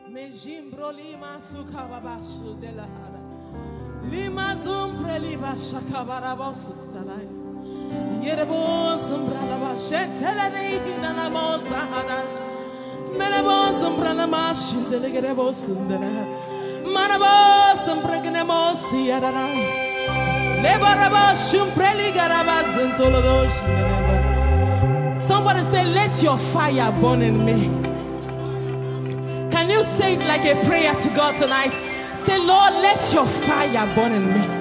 Mejimbro lima sukababashu de la hada. Lima zumpre liba shakabarabos talai. Yerebos umbralaba shentelani na mosa hadash. Melebos umbralamash de legerebos undela. Manabos umbregnemos yadash. Lebarabas umbreli garabas intolodosh. Somebody say, let your fire burn in me. Can you say it like a prayer to God tonight? Say, Lord, let your fire burn in me.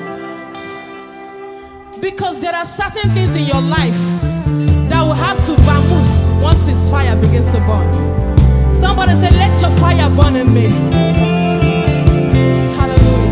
Because there are certain things in your life that will have to vamoose once His fire begins to burn. Somebody say, let your fire burn in me. Hallelujah.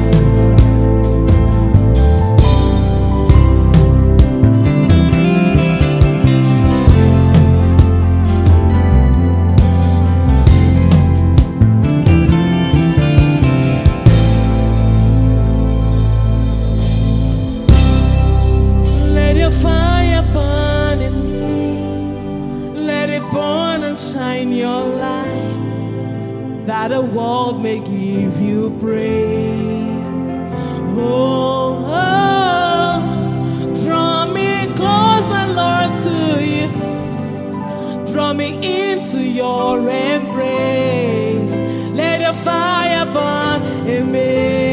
Shine your light, that the world may give you praise. Oh, oh, draw me closer, Lord, to you. Draw me into your embrace. Let your fire burn in me.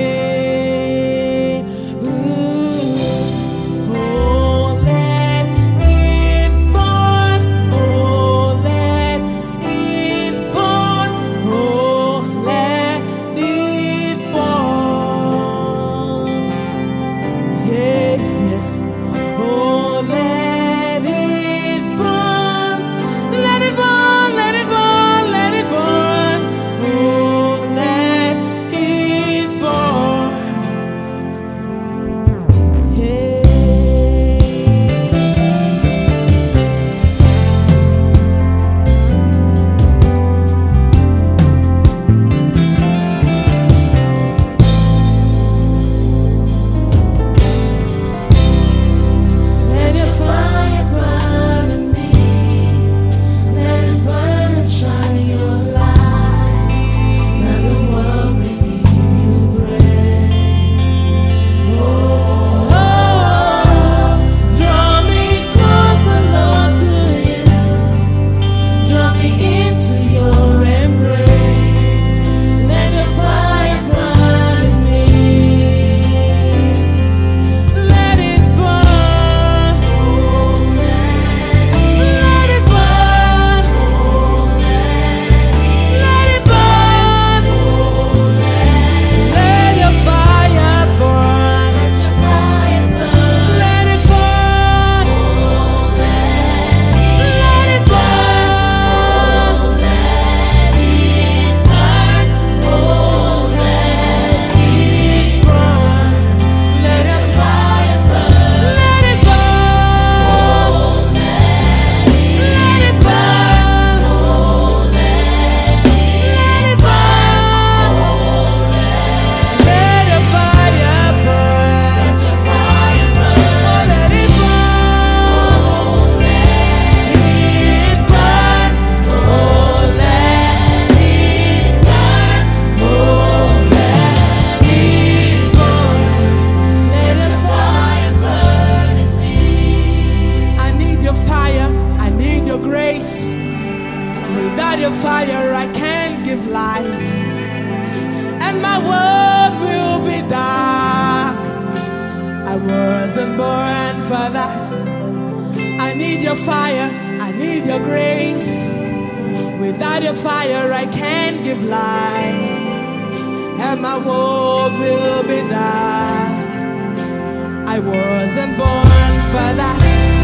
Without your fire, I can't give light, and my world will be dark. I wasn't born for that. I need your fire, I need your grace. Without your fire, I can't give light, and my world will be dark. I wasn't born for that.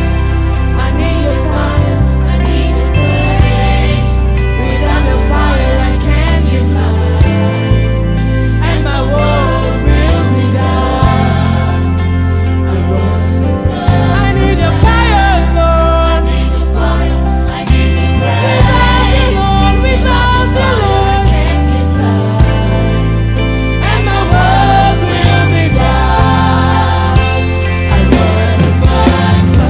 I need your fire, I need your grace. Without your fire, I can't give life, and my world will be dark. I wasn't born. I need your fire, Lord. I need your fire, I need your grace. Without you, Lord, without you, Lord, I can't give life, and my world will be dark. I wasn't born for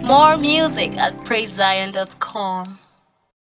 More music at praisezion.com.